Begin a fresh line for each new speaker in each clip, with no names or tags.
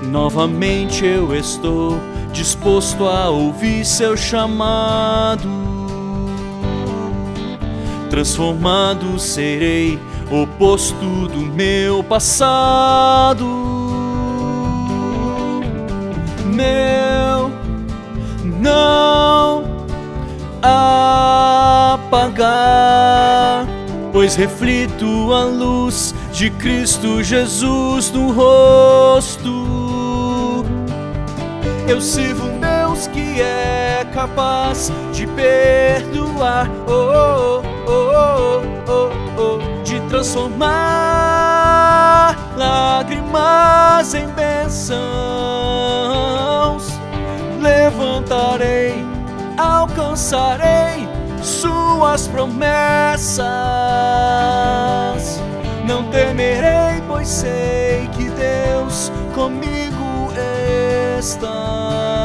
Novamente eu estou disposto a ouvir seu chamado. Transformado serei, oposto do meu passado. Meu não apagar, pois reflito a luz de Cristo Jesus no rosto. Eu sirvo um Deus que é capaz de perdoar, de transformar lágrimas em bênçãos. Levantarei, alcançarei suas promessas. Não temerei, pois sei que Deus comigo está.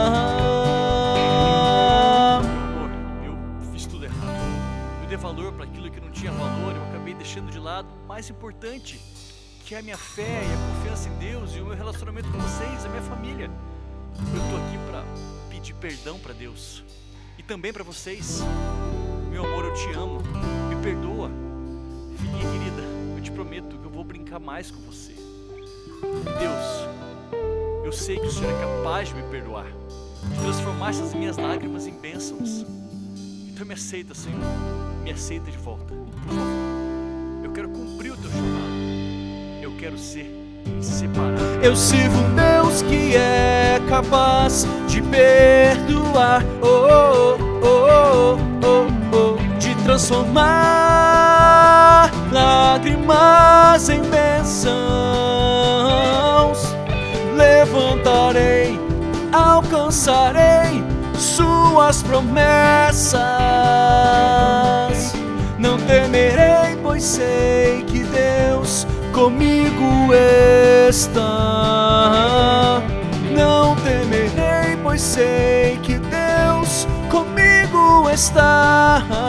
Amor, eu fiz tudo errado. Eu dei valor para aquilo que não tinha valor. Eu acabei deixando de lado o mais importante, que é a minha fé e a confiança em Deus e o meu relacionamento com vocês, a minha família. Eu estou aqui para pedir perdão para Deus e também para vocês. Meu amor, eu te amo, me perdoa. Filhinha querida, eu te prometo que eu vou brincar mais com você. Deus, eu sei que o Senhor é capaz de me perdoar, de transformar essas minhas lágrimas em bênçãos. Então me aceita, Senhor, me aceita de volta, por favor. Eu quero cumprir o teu chamado, eu quero ser separado.
Eu sirvo um Deus que é capaz de perdoar, de transformar lágrimas em bênçãos. Levantarei, alcançarei suas promessas. Não temerei, pois sei que Deus comigo está. Não temerei, pois sei que Deus comigo está.